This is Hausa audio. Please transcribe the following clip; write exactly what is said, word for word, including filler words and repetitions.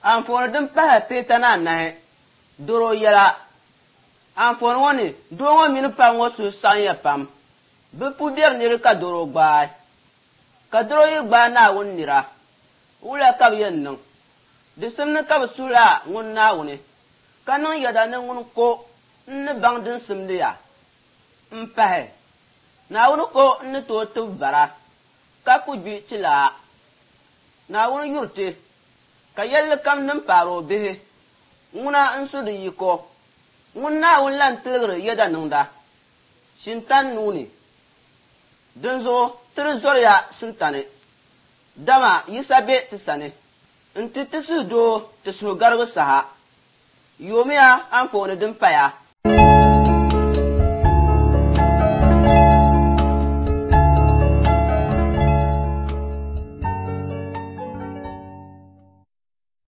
anfooni din pahi peeta na anahi doro yɛla anfooni ŋɔ ni doo ŋɔ mini paɣa ŋɔ suhu saɣinya pam bɛ pu biɛri niri ka doro gbaai ka doro yi gbaai Naawuni nira wula ka bɛ yɛn niŋ di simni ka bɛ suhila ŋun Naawuni ka niŋ yɛda ni ŋun ko n-ni baŋ din simdiya m-pahi Naawuni ko n-ni tooi tibi bara ka ku gbi chilaa Naawuni yuriti ka yɛlli kam nin paari o bihi ŋuna n-su di yiko ŋun Naawuni lan tiligiri yɛda niŋda shintan nuuni dinzuɣu tiri zɔriya sintani dama yisa be ti sani n-ti ti suhu doo ti suhu garibu saha yoomiya anfooni din paya